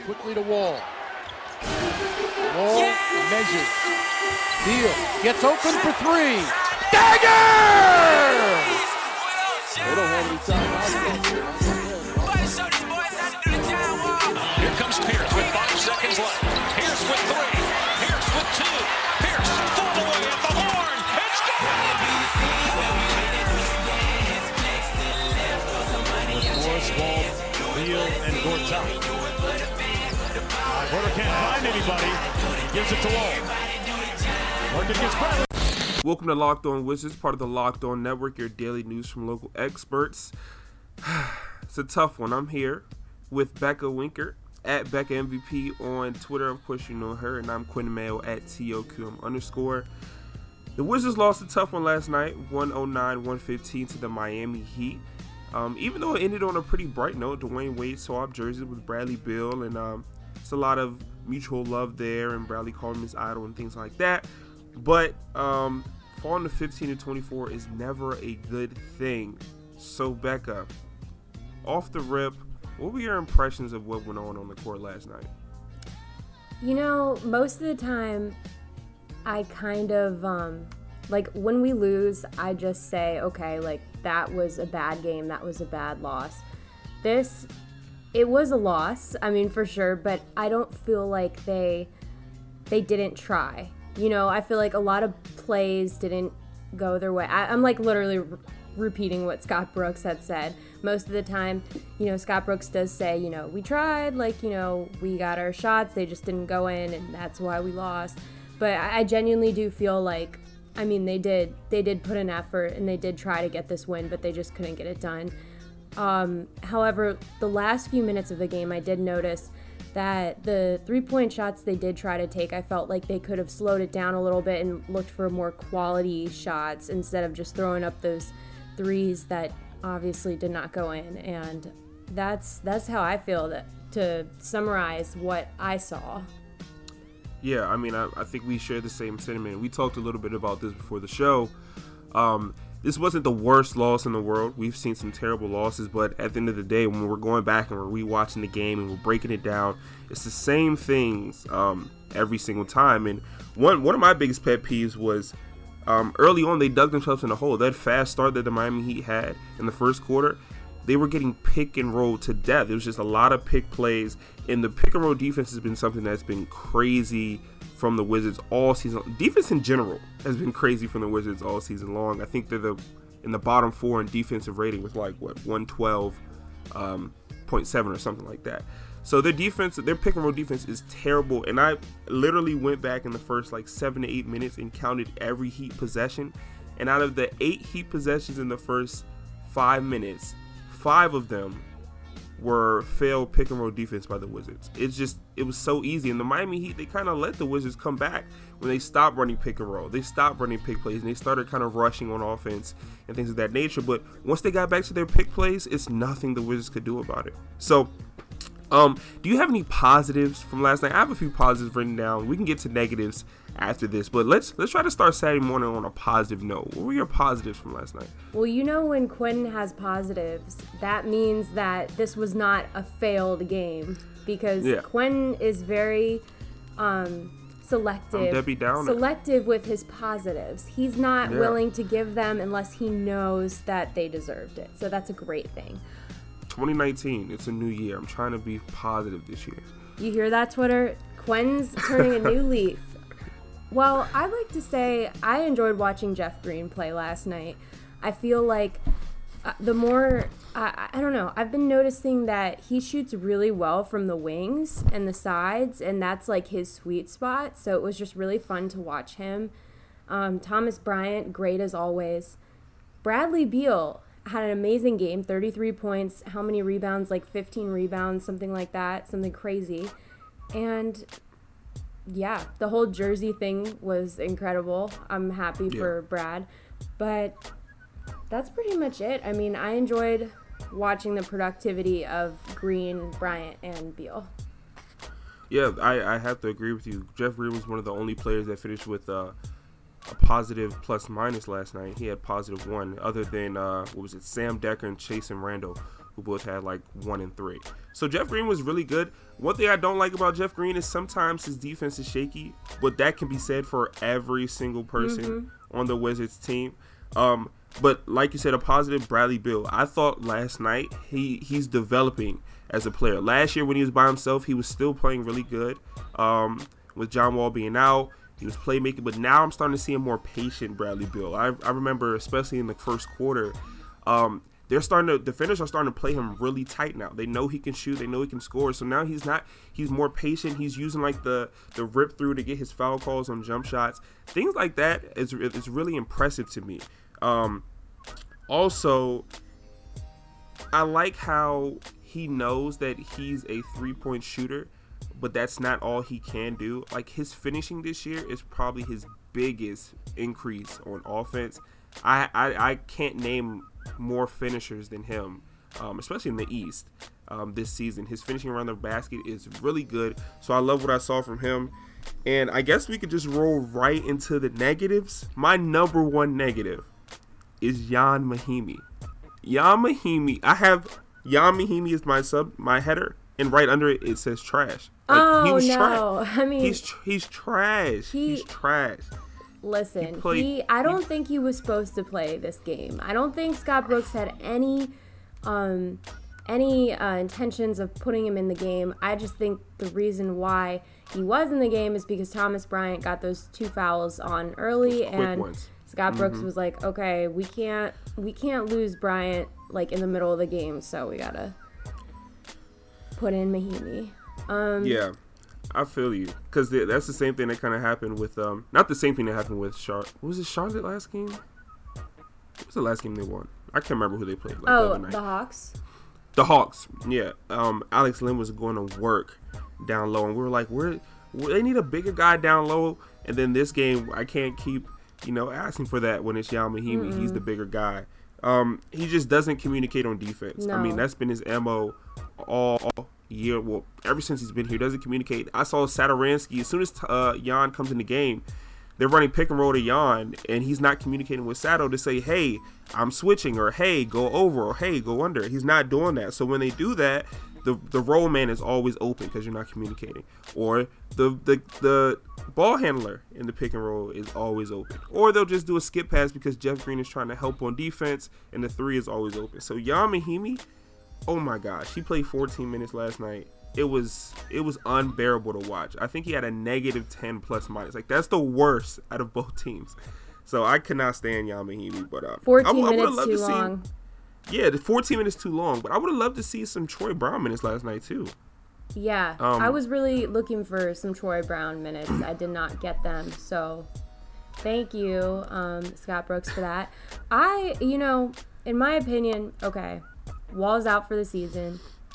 quickly to Wall. Wall measures. Beal gets open for three. Dagger! They don't have any time. Here comes Pierce with 5 seconds left. Pierce with 3. Pierce with 2. Pierce full away at the horn. It's gone! Morris, Wall, Beal, and Gortat. Porter can't find anybody. Gives it to Wall. Working against Bradley. Welcome to Locked On Wizards, part of the Locked On Network, your daily news from local experts. It's a tough one. I'm here with Becca Winker at Becca MVP on Twitter. Of course, you know her. And I'm Quinn Mayo at TOQM_. The Wizards lost a tough one last night, 109-115 to the Miami Heat. Even though it ended on a pretty bright note, Dwayne Wade swapped jerseys with Bradley Beal, and it's a lot of mutual love there, and Bradley called him his idol and things like that. But falling to 15-24 is never a good thing. So Becca, off the rip, what were your impressions of what went on the court last night? You know, most of the time, I kind of, when we lose, I just say, okay, that was a bad game, that was a bad loss. It was a loss, I mean, for sure, but I don't feel like they didn't try. You know, I feel like a lot of plays didn't go their way. I'm literally repeating what Scott Brooks had said. Most of the time, Scott Brooks does say, we tried, we got our shots, they just didn't go in, and that's why we lost. But I genuinely do feel like, they did put an effort, and they did try to get this win, but they just couldn't get it done. However, the last few minutes of the game, I did notice that the 3-point shots they did try to take, I felt like they could have slowed it down a little bit and looked for more quality shots instead of just throwing up those threes that obviously did not go in. And that's how I feel, to summarize what I saw. Yeah, I think we share the same sentiment. We talked a little bit about this before the show. This wasn't the worst loss in the world. We've seen some terrible losses, but at the end of the day, when we're going back and we're rewatching the game and we're breaking it down, it's the same things every single time. And one of my biggest pet peeves was early on they dug themselves in a hole. That fast start that the Miami Heat had in the first quarter, they were getting pick and roll to death. It was just a lot of pick plays, and the pick and roll defense has been something that's been crazy from the Wizards all season. Defense in general has been crazy from the Wizards all season long. I think they're in the bottom 4 in defensive rating with 112.7 or something like that. So their pick and roll defense is terrible. And I literally went back in the first 7 to 8 minutes and counted every Heat possession. And out of the 8 Heat possessions in the first 5 minutes, 5 of them were failed pick and roll defense by the Wizards. It was so easy. And the Miami Heat, they kind of let the Wizards come back when they stopped running pick and roll. They stopped running pick plays, and they started kind of rushing on offense and things of that nature. But once they got back to their pick plays, it's nothing the Wizards could do about it. So, do you have any positives from last night? I have a few positives written down. We can get to negatives after this, but let's try to start Saturday morning on a positive note. What were your positives from last night? Well, when Quinn has positives, that means that this was not a failed game, because Quinn is very selective with his positives. He's not willing to give them unless he knows that they deserved it. So that's a great thing. 2019, it's a new year. I'm trying to be positive this year. You hear that, Twitter? Quinn's turning a new leaf. Well, I'd like to say I enjoyed watching Jeff Green play last night. I feel like the more, I don't know, I've been noticing that he shoots really well from the wings and the sides, and that's his sweet spot. So it was just really fun to watch him. Thomas Bryant, great as always. Bradley Beal had an amazing game, 33 points. How many rebounds? 15 rebounds, something like that, something crazy. And yeah, the whole jersey thing was incredible. I'm happy for Brad. But that's pretty much it. I enjoyed watching the productivity of Green, Bryant, and Beal. Yeah, I have to agree with you. Jeff Green was one of the only players that finished with a positive plus minus last night. He had +1, other than Sam Dekker and Chase and Randall, who who both had like 1 and 3. So Jeff Green was really good. One thing I don't like about Jeff Green is sometimes his defense is shaky, but that can be said for every single person on the Wizards team. But like you said, a positive Bradley Beal. I thought last night he's developing as a player. Last year when he was by himself, he was still playing really good. With John Wall being out, he was playmaking. But now I'm starting to see a more patient Bradley Beal. I remember, especially in the first quarter, the defenders are starting to play him really tight now. They know he can shoot. They know he can score. So now he's more patient. He's using like the rip through to get his foul calls on jump shots. Things like that is really impressive to me. Also, I like how he knows that he's a 3-point shooter, but that's not all he can do. Like, his finishing this year is probably his biggest increase on offense. I can't name more finishers than him, especially in the East this season. His finishing around the basket is really good, so I love what I saw from him. And I guess we could just roll right into the negatives. My number one negative is Ian Mahinmi. Ian Mahinmi, I have Ian Mahinmi as my header, and right under it says trash. Like, he was trash. I mean, he's trash. He's trash. Listen, I don't think he was supposed to play this game. I don't think Scott Brooks had any intentions of putting him in the game. I just think the reason why he was in the game is because Thomas Bryant got those 2 fouls on early, and Scott Brooks was like, okay, we can't lose Bryant like in the middle of the game, so we gotta put in Mahinmi. Yeah, I feel you, because that's the same thing that kind of happened with not the same thing that happened with was it Charlotte last game? What was the last game they won? I can't remember who they played. Like, the other night. The Hawks. The Hawks, yeah. Alex Len was going to work down low, and we were like, they need a bigger guy down low. And then this game, I can't keep asking for that when it's Ian Mahinmi. He's the bigger guy. He just doesn't communicate on defense. No. I mean, that's been his MO all year. Well, ever since he's been here, doesn't communicate. I saw Satoransky, as soon as Jan comes in the game, they're running pick and roll to Jan, and he's not communicating with Sato to say, hey, I'm switching, or hey, go over, or hey, go under. He's not doing that. So when they do that, the roll man is always open because you're not communicating. Or the ball handler in the pick and roll is always open. Or they'll just do a skip pass because Jeff Green is trying to help on defense, and the 3 is always open. So Ian Mahinmi, oh my gosh, he played 14 minutes last night. It was unbearable to watch. I think he had a negative 10 plus minus. Like, that's the worst out of both teams. So I could not stand Ian Mahinmi, but 14 minutes too long. Yeah, the 14 minutes too long. But I would have loved to see some Troy Brown minutes last night too. Yeah, I was really looking for some Troy Brown minutes. I did not get them, so thank you, Scott Brooks, for that. In my opinion, okay, Wall's out for the season.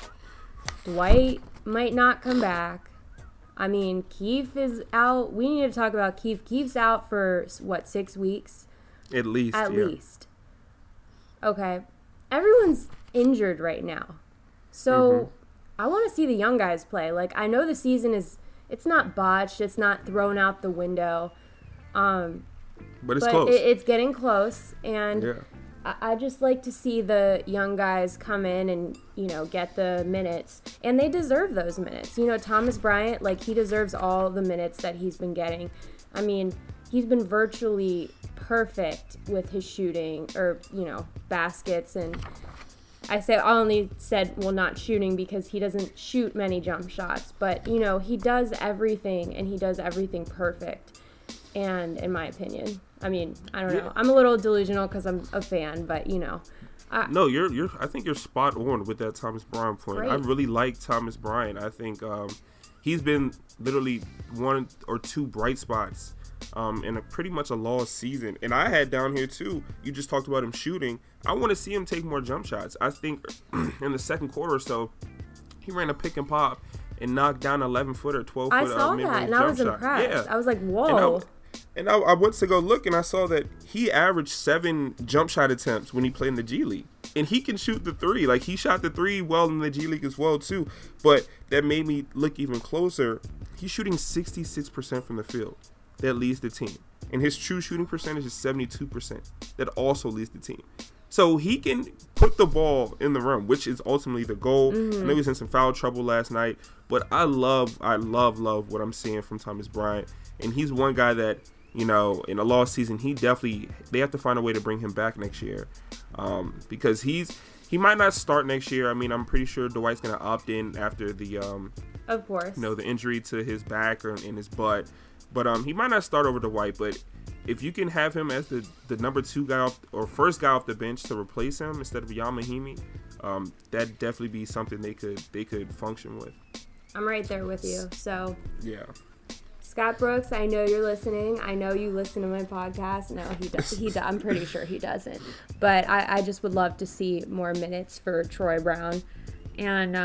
Dwight might not come back. I mean, Keith is out. We need to talk about Keith. Keith's out for, 6 weeks? At least, At least. Okay. Everyone's injured right now. So, I want to see the young guys play. Like, I know the season it's not botched. It's not thrown out the window. But it's close. It's getting close. And yeah. I just like to see the young guys come in and, get the minutes. And they deserve those minutes. Thomas Bryant, he deserves all the minutes that he's been getting. I mean, he's been virtually perfect with his shooting or, baskets. And I only said not shooting because he doesn't shoot many jump shots. But, he does everything, and he does everything perfect. And in my opinion, I mean, I don't know. I'm a little delusional because I'm a fan, but no, I think you're spot on with that Thomas Bryant point. Great. I really like Thomas Bryant. I think he's been literally 1 or 2 bright spots in pretty much a lost season. And I had down here too. You just talked about him shooting. I want to see him take more jump shots. I think in the second quarter or so, he ran a pick and pop and knocked down 11-footer, 12-footer. I saw that, and I was impressed. Yeah. I was like, whoa. And I went to go look, and I saw that he averaged 7 jump shot attempts when he played in the G League. And he can shoot the 3. Like, he shot the 3 well in the G League as well, too. But that made me look even closer. He's shooting 66% from the field. That leads the team. And his true shooting percentage is 72%. That also leads the team. So he can put the ball in the rim, which is ultimately the goal. I know he was in some foul trouble last night, but I love what I'm seeing from Thomas Bryant. And he's one guy that, in a lost season, they have to find a way to bring him back next year. Because he might not start next year. I mean, I'm pretty sure Dwight's going to opt in after the, of course, the injury to his back or in his butt. But he might not start over Dwight, but if you can have him as the number 2 guy first guy off the bench to replace him instead of Yamahimi, that'd definitely be something they could function with. I'm right there with you. So yeah, Scott Brooks, I know you're listening. I know you listen to my podcast. No, he does. I'm pretty sure he doesn't. But I just would love to see more minutes for Troy Brown, and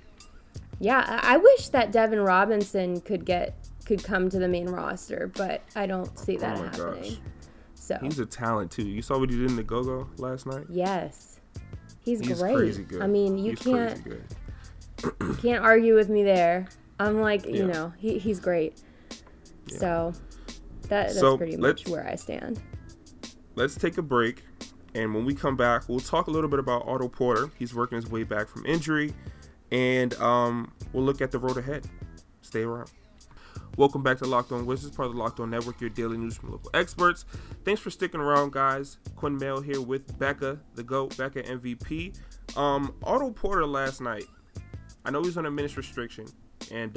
I wish that Devin Robinson could come to the main roster, but I don't see that happening. Gosh. So he's a talent too. You saw what he did in the Go-Go last night? Yes. He's great. Crazy good. I mean, you can't argue with me there. I'm like, he's great. Yeah. So that's pretty much where I stand. Let's take a break, and when we come back, we'll talk a little bit about Otto Porter. He's working his way back from injury, and we'll look at the road ahead. Stay around. Welcome back to Locked On Wizards, part of the Locked On Network, your daily news from local experts. Thanks for sticking around, guys. Quinn Mail here with Becca, the GOAT, Becca MVP. Otto Porter last night, I know he's on a minutes restriction, and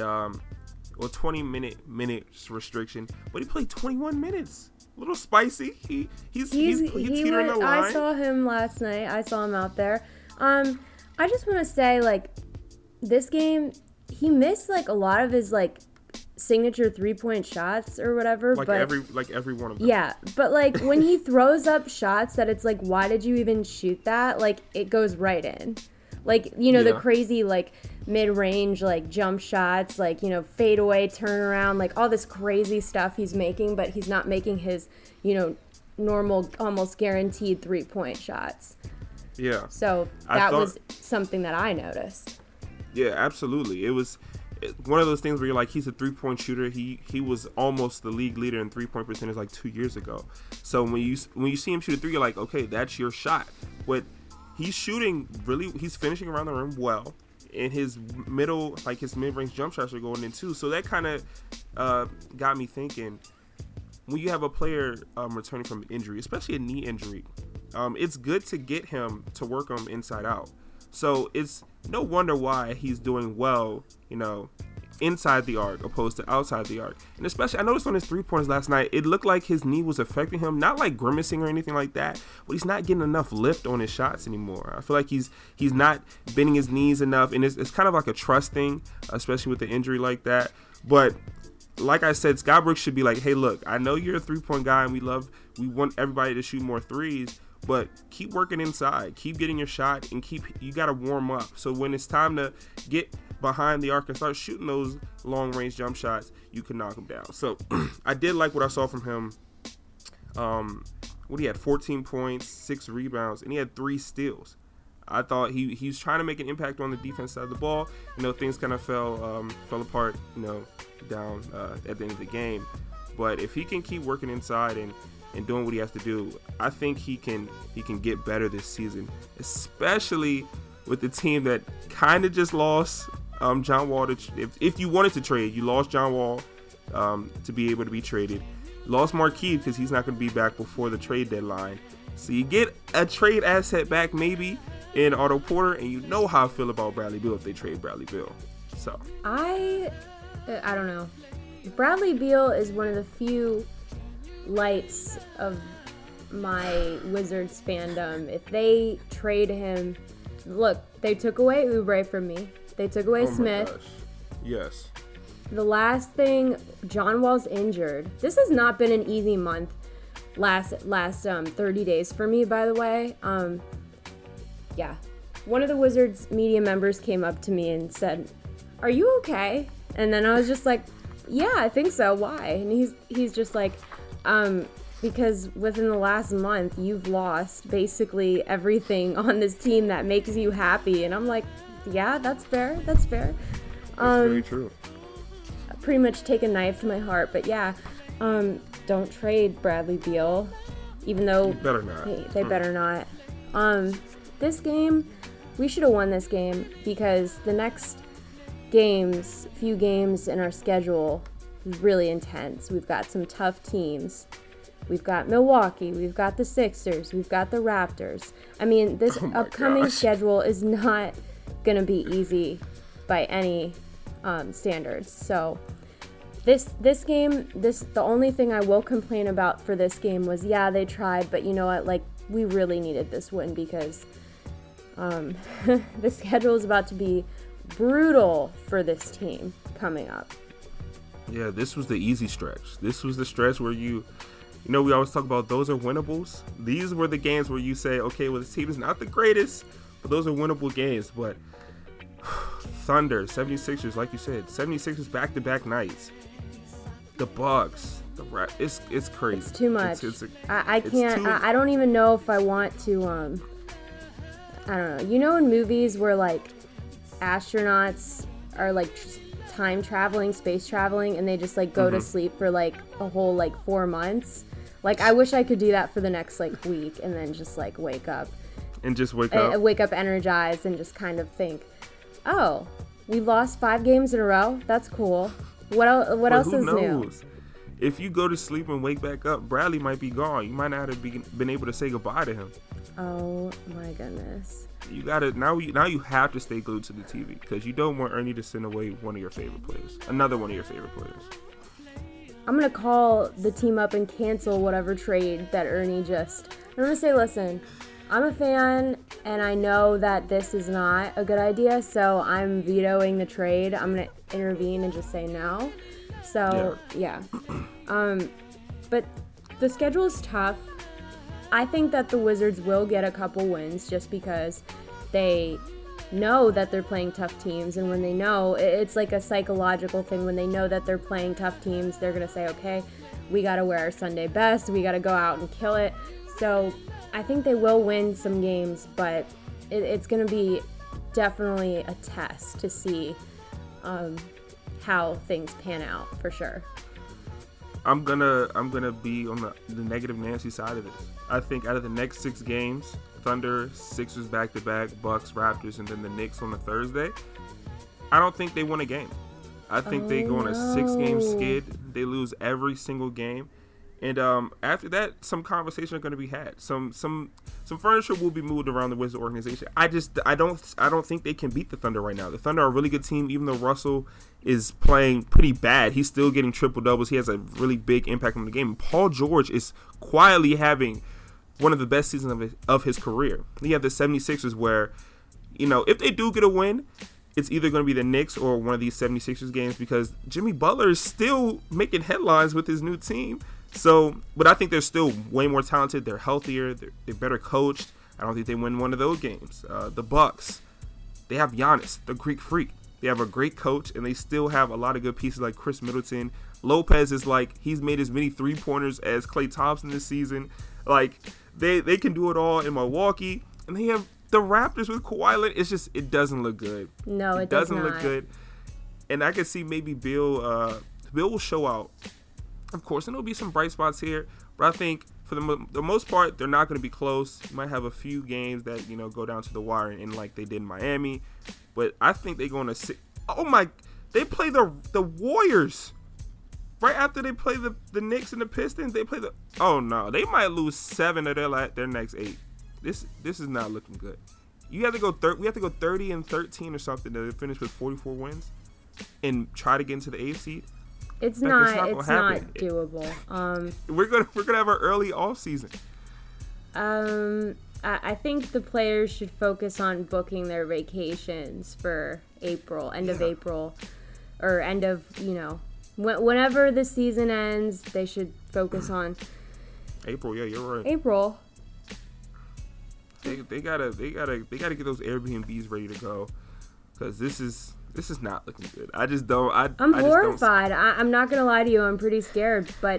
20 minutes restriction, but he played 21 minutes. A little spicy. He's teetering the line. I saw him last night. I saw him out there. I just want to say, this game, he missed a lot of his signature 3-point shots or whatever, every one of them. Yeah, but when he throws up shots that it's why did you even shoot that? It goes right in. The crazy mid-range jump shots, fade away, turn around, all this crazy stuff he's making, but he's not making his normal, almost guaranteed 3-point shots. Yeah. So that was something that I noticed. Yeah, absolutely. It was one of those things where you're he's a 3-point shooter. He was almost the league leader in 3-point percentage 2 years ago. So when you see him shoot a 3, you're like, okay, that's your shot. But he's shooting he's finishing around the rim well, and his his mid-range jump shots are going in too. So that kind of got me thinking, when you have a player returning from an injury, especially a knee injury, it's good to get him to work him inside out. So it's no wonder why he's doing well, inside the arc opposed to outside the arc. And especially, I noticed on his 3-pointers last night, it looked like his knee was affecting him, not grimacing or anything like that, but he's not getting enough lift on his shots anymore. I feel like he's not bending his knees enough, and it's kind of a trust thing, especially with the injury like that. But like I said, Scott Brooks should be hey, look, I know you're a 3-point guy, and we want everybody to shoot more threes, but keep working inside, keep getting your shot, and you got to warm up. So when it's time to get behind the arc and start shooting those long-range jump shots, you can knock them down. So I did like what I saw from him. He had 14 points, 6 rebounds, and he had 3 steals. I thought he's trying to make an impact on the defense side of the ball. Things kind of fell apart, down at the end of the game. But if he can keep working inside and doing what he has to do, I think he can get better this season, especially with the team that kind of just lost John Wall. If you wanted to trade, you lost John Wall to be able to be traded. You lost Markieff because he's not going to be back before the trade deadline. So you get a trade asset back maybe in Otto Porter, and you know how I feel about Bradley Beal if they trade Bradley Beal. So I don't know. Bradley Beal is one of the few lights of my Wizards fandom. If they trade him, look, they took away Oubre from me. They took away Smith. Gosh. Yes. The last thing, John Wall's injured. This has not been an easy month. Last 30 days for me, by the way. Yeah. One of the Wizards media members came up to me and said, "Are you okay?" And then I was just like, "Yeah, I think so. Why?" And he's just like, because within the last month, you've lost basically everything on this team that makes you happy. And I'm like, yeah, that's fair. That's fair. That's very true. Pretty much take a knife to my heart. But yeah, don't trade Bradley Beal, even though you better not. They better not. This game, we should have won this game because the next few games in our schedule is really intense. We've got some tough teams. We've got Milwaukee, we've got the Sixers, we've got the Raptors. I mean, this upcoming schedule is not going to be easy by any standards. So this game, the only thing I will complain about for this game was, yeah, they tried, but you know what? Like, we really needed this win because the schedule is about to be brutal for this team coming up. Yeah, this was the easy stretch. This was the stretch where we always talk about those are winnables. These were the games where you say, okay, well, this team is not the greatest, but those are winnable games. But Thunder, 76ers, like you said, 76ers back-to-back nights. The Bucks, it's crazy. It's too much. I can't. I don't even know if I want to. I don't know. You know, in movies where like astronauts are like time traveling, space traveling, and they just like go to sleep for like a whole like 4 months. Like, I wish I could do that for the next like week and then just like wake up. And just wake up energized and just kind of think, oh, we lost 5 games in a row. That's cool. What else is new? If you go to sleep and wake back up, Bradley might be gone. You might not have been able to say goodbye to him. Oh my goodness. You gotta now you have to stay glued to the TV because you don't want Ernie to send away one of your favorite players, another one of your favorite players. I'm gonna call the team up and cancel whatever trade that Ernie just. I'm gonna say, listen, I'm a fan and I know that this is not a good idea, so I'm vetoing the trade. I'm gonna intervene and just say no. So yeah. But the schedule is tough. I think that the Wizards will get a couple wins just because they know that they're playing tough teams, and when they know, it's like a psychological thing. When they know that they're playing tough teams, they're going to say, okay, we got to wear our Sunday best, we got to go out and kill it. So I think they will win some games, but it's going to be definitely a test to see how things pan out for sure. I'm gonna be on the negative Nancy side of this. I think out of the next 6 games, Thunder, Sixers back-to-back, Bucks, Raptors, and then the Knicks on the Thursday, I don't think they win a game. I think they go on a 6-game skid. They lose every single game. And after that, some conversations are going to be had. Some furniture will be moved around the Wizards organization. I don't think they can beat the Thunder right now. The Thunder are a really good team, even though Russell is playing pretty bad. He's still getting triple doubles. He has a really big impact on the game. Paul George is quietly having one of the best seasons of his career. You have the 76ers where, if they do get a win, it's either going to be the Knicks or one of these 76ers games because Jimmy Butler is still making headlines with his new team. So, but I think they're still way more talented. They're healthier. They're better coached. I don't think they win one of those games. The Bucks, they have Giannis, the Greek Freak. They have a great coach, and they still have a lot of good pieces like Chris Middleton. Lopez is he's made as many 3-pointers as Klay Thompson this season. Like, they can do it all in Milwaukee. And they have the Raptors with Kawhi Leonard. It's just, it doesn't look good. No, it doesn't look good. And I can see maybe Bill will show out. Of course, and there'll be some bright spots here, but I think for the most part, they're not going to be close. You might have a few games that, go down to the wire and like they did in Miami, but I think they're going to they play the Warriors right after they play the Knicks and the Pistons. They play they might lose 7 of their next 8. This is not looking good. We have to go 30-13 or something to finish with 44 wins and try to get into the 8th seed. It's not doable. We're gonna have our early off season. I think the players should focus on booking their vacations for end of April, or end of whenever the season ends. They should focus on April. Yeah, you're right. April. They gotta get those Airbnbs ready to go because this is not looking good. I'm horrified. I'm not going to lie to you. I'm pretty scared. But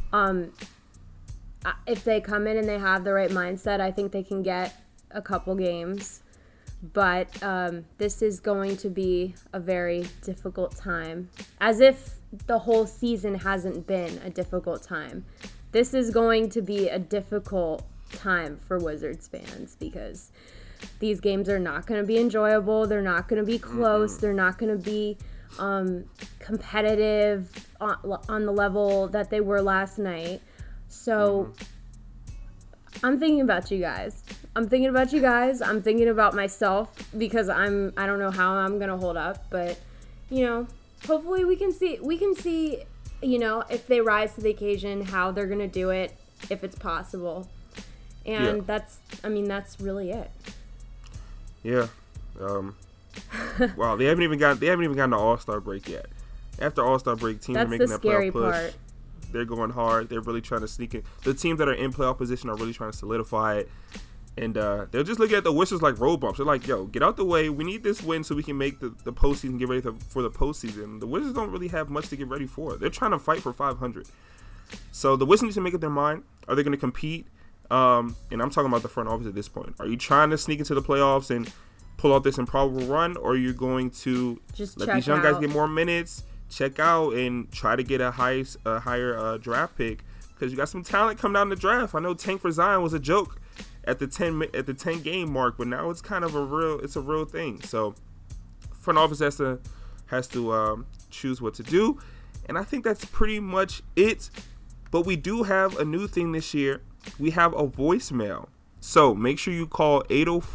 if they come in and they have the right mindset, I think they can get a couple games. But this is going to be a very difficult time. As if the whole season hasn't been a difficult time. This is going to be a difficult time for Wizards fans because these games are not going to be enjoyable. They're not going to be close. They're not going to be competitive on the level that they were last night. So I'm thinking about you guys. I'm thinking about myself because I don't know how I'm going to hold up, but hopefully we can see, if they rise to the occasion, how they're going to do it, if it's possible. And that's really it. Yeah. Wow, they haven't even gotten the All-Star break yet. After All-Star break, teams are making that playoff push. Part. They're going hard. They're really trying to sneak in. The teams that are in playoff position are really trying to solidify it. And they're just looking at the Wizards like road bumps. They're like, yo, get out the way. We need this win so we can make the postseason, get ready for the postseason. The Wizards don't really have much to get ready for. They're trying to fight for 500. So the Wizards need to make up their mind. Are they going to compete? And I'm talking about the front office at this point. Are you trying to sneak into the playoffs and pull out this improbable run? Or are you going to just let these young guys get more minutes, check out, and try to get a higher draft pick? Because you got some talent coming down the draft. I know Tank for Zion was a joke at the 10 game mark, but now it's kind of a real thing. So front office has to choose what to do, and I think that's pretty much it. But we do have a new thing this year. We have a voicemail. So make sure you call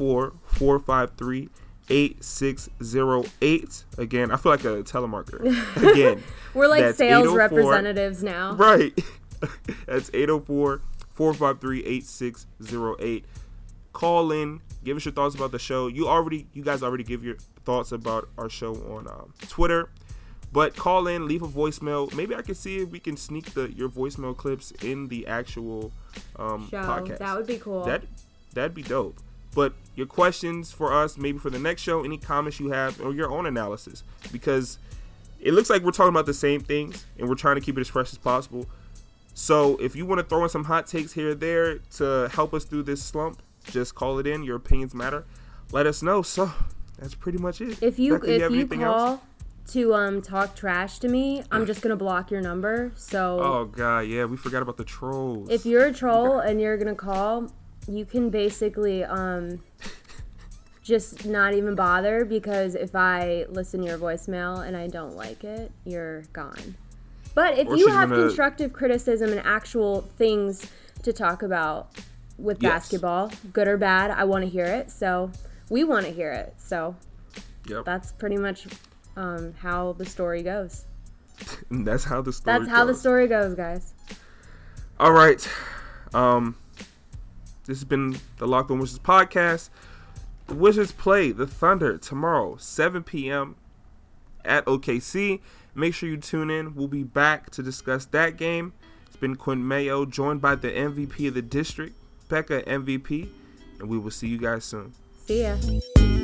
804-453-8608. Again, I feel like a telemarketer. Again, we're like sales representatives now. Right. That's 804-453-8608. Call in. Give us your thoughts about the show. You guys already give your thoughts about our show on Twitter. But call in, leave a voicemail. Maybe I can see if we can sneak your voicemail clips in the actual podcast. That would be cool. That'd be dope. But your questions for us, maybe for the next show, any comments you have, or your own analysis. Because it looks like we're talking about the same things, and we're trying to keep it as fresh as possible. So if you want to throw in some hot takes here or there to help us through this slump, just call it in. Your opinions matter. Let us know. So that's pretty much it. If you call to talk trash to me, I'm just gonna block your number. So oh god, yeah, we forgot about the trolls. If you're a troll and you're gonna call, you can basically just not even bother, because if I listen to your voicemail and I don't like it, you're gone. But if you have constructive criticism and actual things to talk about with basketball, good or bad, I want to hear it. So we want to hear it. So that's pretty much how the story goes. That's how the story goes. That's how the story goes, guys. All right. This has been the Locked On Wizards podcast. The Wizards play the Thunder tomorrow, 7 p.m. at OKC. Make sure you tune in. We'll be back to discuss that game. It's been Quinn Mayo, joined by the MVP of the district, Becca MVP, and we will see you guys soon. See ya.